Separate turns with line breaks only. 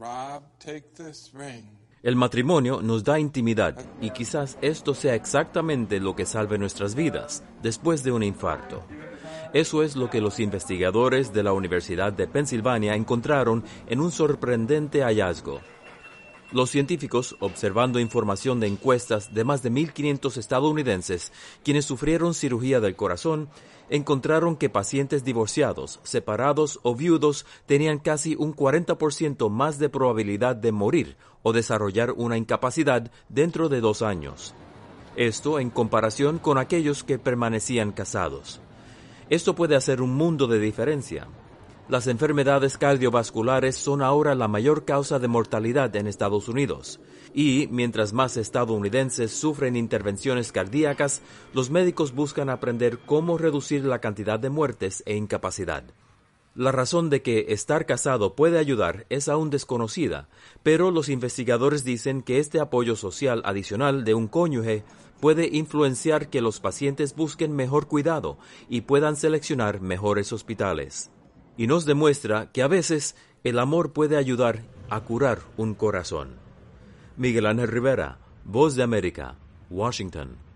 Rob, take this ring.
El matrimonio nos da intimidad y quizás esto sea exactamente lo que salve nuestras vidas después de un infarto. Eso es lo que los investigadores de la Universidad de Pensilvania encontraron en un sorprendente hallazgo. Los científicos, observando información de encuestas de más de 1.500 estadounidenses quienes sufrieron cirugía del corazón, encontraron que pacientes divorciados, separados o viudos tenían casi un 40% más de probabilidad de morir o desarrollar una incapacidad dentro de 2 años. Esto en comparación con aquellos que permanecían casados. Esto puede hacer un mundo de diferencia. Las enfermedades cardiovasculares son ahora la mayor causa de mortalidad en Estados Unidos. Y, mientras más estadounidenses sufren intervenciones cardíacas, los médicos buscan aprender cómo reducir la cantidad de muertes e incapacidad. La razón de que estar casado puede ayudar es aún desconocida, pero los investigadores dicen que este apoyo social adicional de un cónyuge puede influenciar que los pacientes busquen mejor cuidado y puedan seleccionar mejores hospitales. Y nos demuestra que a veces el amor puede ayudar a curar un corazón. Miguel Ángel Rivera, Voz de América, Washington.